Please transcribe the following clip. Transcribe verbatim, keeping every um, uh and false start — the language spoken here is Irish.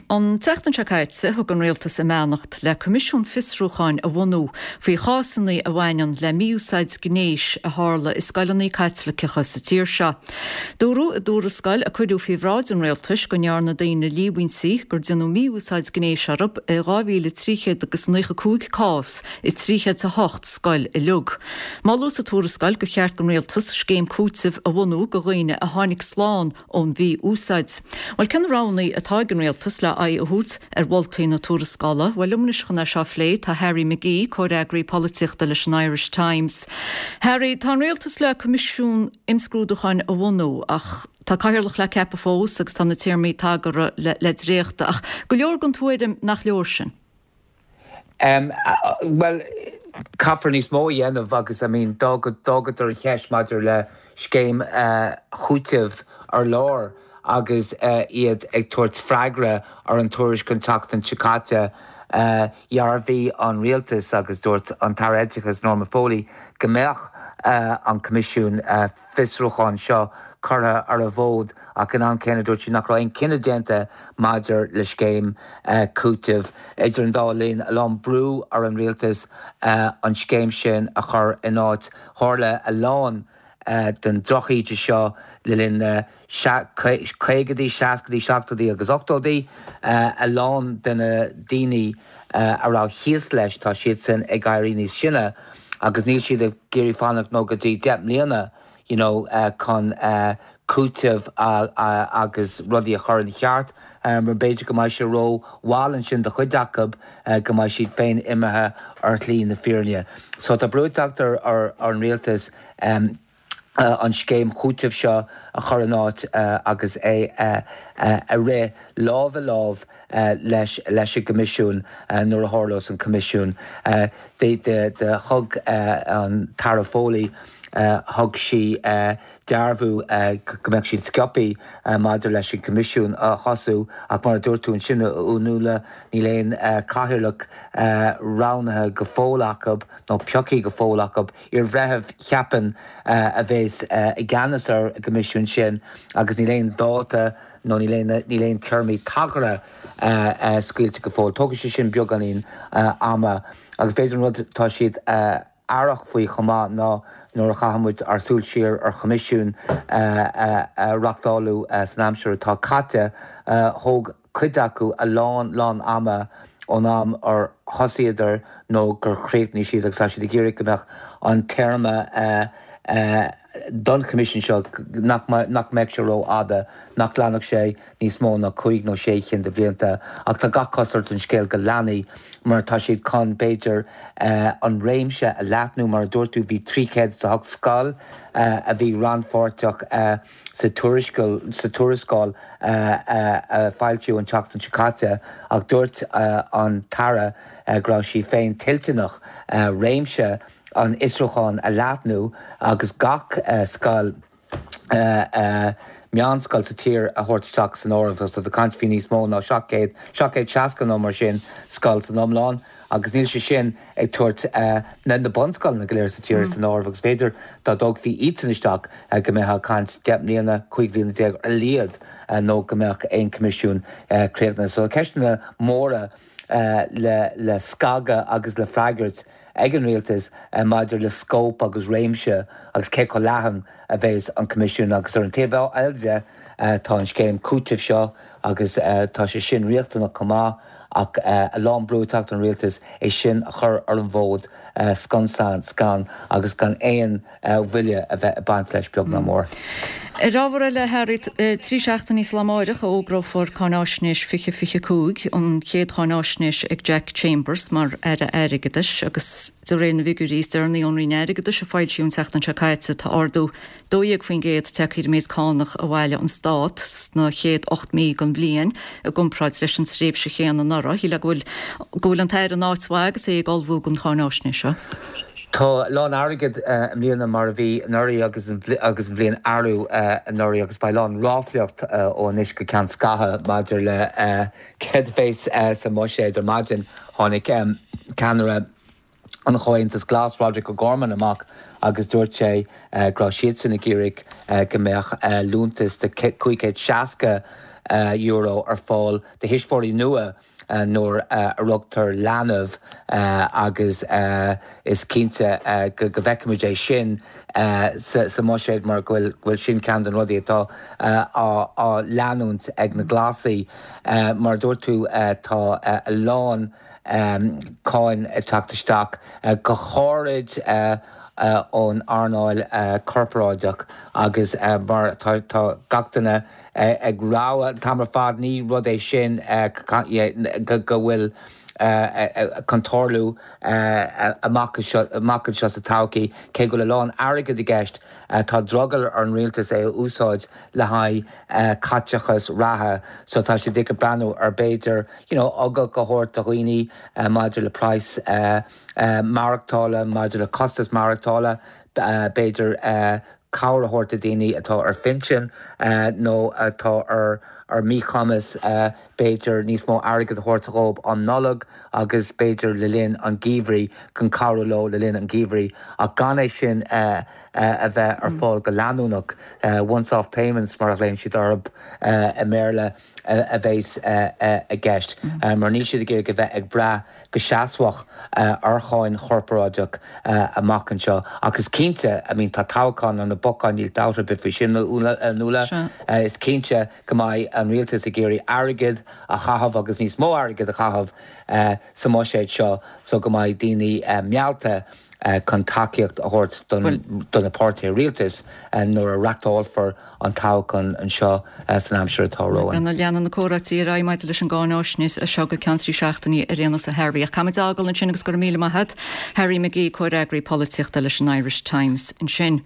An teachtan secaitse thug an réaltas a meannacht le Comisiún Fisrúcháin a bhhanú faoi chásannaí a bhhainean le míúsáid gnéis a hála is scailanaí caiitslacecha sa tír seo. Dúrú a dúra scail a chuidú faoi bhráid an réaltas go nearna daoine líbhainsaí gur denú míúsáid gnéis arab i gábhíle tríchéad agus nucha cúig cás i tríchéad sa hocht scail i lug. Máú sa túra scail go cheart an réaltas scéim cútsamh a bhhanú go ghaoine a tháinig sláán ón bhí úsáids. Well cen ránaí atá an réaltas le a hút ar bhiltaí na túra scala, bhfuil lumnis chuna seo flé tá Harry McGee, córeagraí polítiachta leis an Irish Times. Harry, tá réaltas le Comisiún imscrúdúcháin a bhhanú ach tá caithearlach le cepa fós agus tá na tíormaí tagara le dréachta ach go leor gon túidim nach leor sin. Um, uh, well, caithfar níos mó dhéanamh agus I mean dógad dógad ar cheis maidir le scéim uh, chúitimh ar lár agus uh, iad ag tuairt freagra ar an túris contact an Chicata uh, Jarví an Rialtas agus dúirt an Taréidechas Norma Foley gombeach uh, an Comisiún uh, Fisrúcháin seo curtha ar a bhód ach an an céine dúirt sin nach raibh cinenne déanta maidir le scéim uh, cúitimh idir an dá líon a lán brú ar an Rialtas uh, an scéim sin a chur in áit tharla a lán Uh, den drochaíte seo le linn uh, caigadí, seascadí, seachtaí agus ochtádaí uh, a lán denna daoine uh, a rá híos leis tá siad sin ag gaiirí níos sinne agus níl siad a géirí fánach nó go dtí deap mbliana you know, uh, chun uh, cúitimh uh, uh, agus rudí a chur an cheart um, mar beidir go mai sé ró bhálann sin de chuidachab uh, go mai siad féin imethe ar tlí na fíorne. So tá brúteachtar ar an réaltas um, Uh, an scéim chúitimh seo a chur an áit uh, agus é uh, uh, a ré lámh a lámh uh, leis leis a comisiún uh, nuair a tharlós an comisiún. Uh, de de de thug uh, an Tara Foley uh, thug si uh, dearbhú uh, go mbeadh siad scioppaí uh, maidir leis an comisiún a chosú ach mar a dúirtú an sinne únúla ní léon uh, caithearlach uh, ránathe go fólachab nó peocaí go fólachab ar bhreithimh cheapan uh, a bhés uh, i gceannas ar a comisiún sin agus ní léon dáta nó ní léon ní léon termí tagara uh, uh, scuilte go fól. Tógadh sé sin beag anín uh, ama agus beidir rud tá siad uh, arach faoi chomá ná nuair a chahamúid ar súil siar ar comisiún uh, uh, uh, reachtáilú uh, san aimseir atá caite uh, thóg cuid acu a lán lán ama ón am ar thosaíidir nó gur chréitní siad agus siad a ggéirí go mbeadh an terma uh, uh, don commission seo nach nach meid sé ró ada nach leannach sé níos mó na chuig nó sé chin de bblianta ach tá gach cosart an scéal go leanaí mar tá siad chun béidir uh, an réimse a leathnú mar dúirtú bhí trícéad sa thug scáil uh, a bhí ranforteach uh, sa tuairiscáil sa tuairiscáil uh, uh, uh, fáiltiú an teacht an Chicata ach dúirt uh, an Tara uh, grá sí féin tiltinach uh, réimse an Isrúcháin a leathnú agus gach uh, scáil uh, uh, meán scáil sa tír a thuirteach san áireamh so the cant fí níos mó ná seacéad seacéad seascan nó mar sin scáil san omláin agus níl sé sin ag tuairt uh, na na bonscáil na goléir sa tír san áireamh agus beidir dá dog bhí ítainisteach uh, go mbeadh cant deap mbliana chuig bliana déag a líad uh, nó go mbeadh aon comisiún uh, créatna. So ceistena móra uh, le, le scaga agus le freigart ag an réaltas uh, maidir le scóp agus réimse agus cé go leathan a bheits an comisiún agus ar an taobh ailde uh, tá an scéim cúitimh seo agus uh, tá sé sin riachtainach comá ach uh, a lán brúteacht an réaltas é sin a chur ar an bhód uh, scansan scan agus gan éon uh, bhuile a bheith a baint leis beag na mór. I rábhar le Harry trí seachtain Islamáireach a ógrófór cánáisnéis fiche fiche cúig an chéad cánáisnéis ag Jack Chambers mar ar a airigeis agus de réna viguríos arnaí an rion airigeis a fáilisiún teachtain secaitsa tá ardú dóíag faoin géad teachir méid cánach a bhhaile an stát na chéad ocht mí an blian a gompraid leis an sréimh se chéan an nara hí le ghfuil ghfuil an tair an áitshhagus é ag gáilbhú an cánáisnéise. Tá lán airgid uh, mlíana mar a bhí nuirí agus agus bblion airú uh, nuirí agus ba lán ráfleocht uh, ó níos go cean scatha maidir le uh, ced fééis uh, sa mo sé idir maidin tháinig um, ceanara an chointas glasráide go gorman amach agus dúirt sé uh, grá siad san na gíric uh, go mbeadh uh, lúntas de chuicéid seasca uh, euro ar fáil de hiispóirí nua Uh, nóair uh, a rugtar leanamh uh, agus uh, is cínte uh, go go bhheicimiid é sin uh, sa, sa má séad mar ghfuil ghfuil sin cean an rudaí atá uh, á, á leanúnt ag na glásaí uh, mar dúirt tú uh, tá uh, a lán um, cáin uh, teachtasteach uh, go cháid uh, Uh, ón Arnáil uh, corporáideach agus uh, mar tá gachtainna uh, ag ráha tamar fad ní rud é sin uh, go bhfuil contorlú amach se sa tauci cé go le lán airige de gceist tá drogal ar an rialtas é úsáid le haid catteachas ratha so tá sé dic breanú ar béidir aga go háirt a chuoine maidir le price marachtála maidir le costas marachtála béidir cabhar a háirt a daoine atá ar finsin nó atá ar ar míchamas uh, béidir níos mó airgad thuirtaróib an nolog agus béidir le linn an gíomhrí chun cabhar leo le linn an gíomhrí a gan é sin uh, uh, a bheith ar fáil go leanúnach uh, once-off payments mar a léon siad arb uh, a méle a bhééis a gceist. Mar ní siad gur go bheith ag bra go seaasfach archáin chorparáideach amach an seo. Agus cínte, I mean, tá táchán an na bocán níl dáta be fi sin nula is cínte go maiid an rialtas a géirí airgid a chahabh agus níos mó airgid a chahabh sa má séid seo so go maiid daoine mealta Uh, chun takeíocht a thuirt don na pártaí rialtas an nuair a reachtáil for an táchán an seo san aimseir atá róin. Anna leanan na córátíí a raimid leis an gánáisnis a seo go ceansaí seachtaí a réanas a Harry a chaid agal an sin agus gur míle maithad Harry McGee cóir eagraí políochta leis an Irish Times in sin.